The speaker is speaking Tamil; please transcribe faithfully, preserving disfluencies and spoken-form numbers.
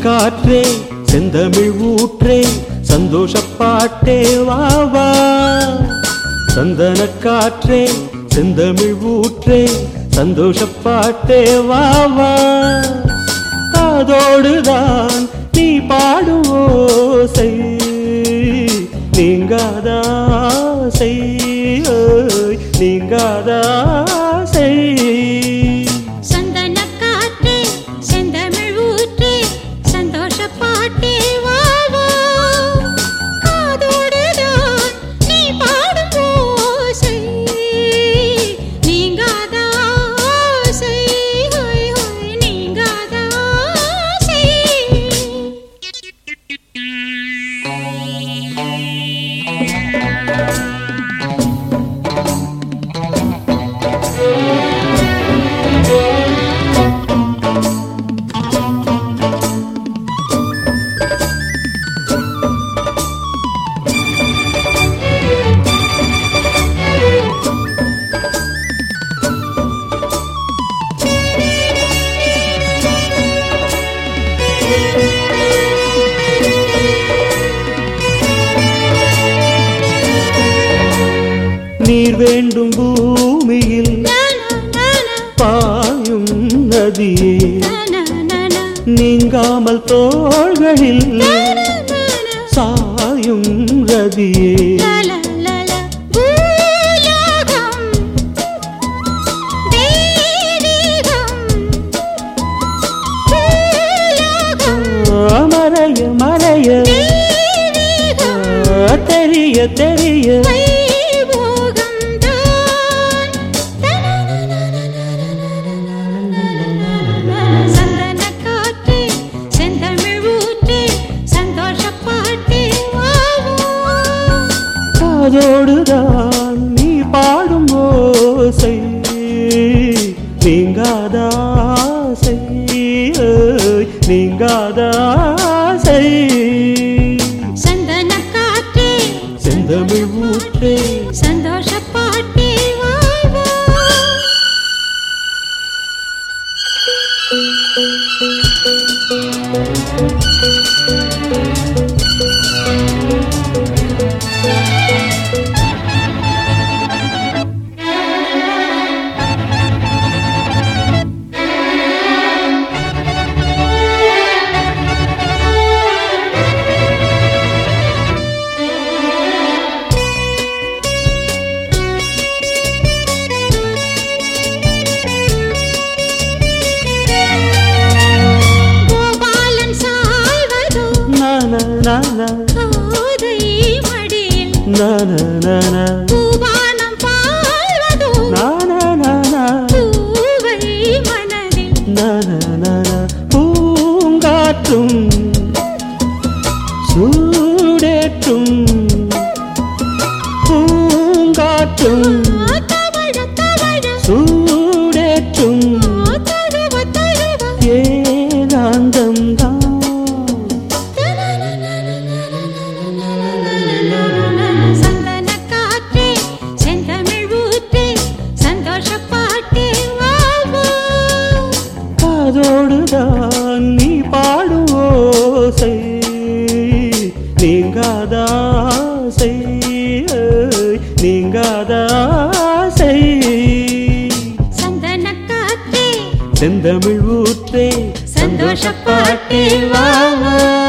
காற்றே செந்தமிழ் ஊற்றே சந்தோஷப்பாட்டே வா வா. சந்தன காற்றே செந்தமிழ் ஊற்றே சந்தோஷப்பாட்டே வா வா. காதோடுதான் நீ பாடும் ஓசை நீங்காதாசை நீங்காதாசை. சந்தன காற்றே செந்தமிழ் ஊற்றே சந்தோஷப்பாட்டே வா வா. காதோடுதான் நீ பாடும் ஓசை நீங்காதாசை நீங்காதாசை. நீர் வேண்டும் பூமியில் பாயும் நதியே நீங்காமல் தோள்களில் சாயும் ரதியே. மறைய மறைய தெரிய தெரிய அதோடுதான் நீ பாடும் ஓசை நீங்காதாசை நீங்காதாசை. சந்தன காற்றே செந்தமிழ் ஊற்றே சந்தோஷப்பாட்டே வா வா. கோதை மடியில் பூவானம் பாழ்வதோ பூவை மனதில் பூங்காற்றும் சூடேற்றும் பூங்காற்றும் சூடேற்றும் ஏகாந்தம் தான். சந்தன காற்றே செந்தமிழ் ஊற்றே சந்தோஷப்பாட்டே வா வா. காதோடுதான் நீ பாடும் ஓசை நீங்காதாசை நீங்காதாசை. சந்தன காற்றே செந்தமிழ் ஊற்றே சந்தோஷப்பாட்டே வா வா.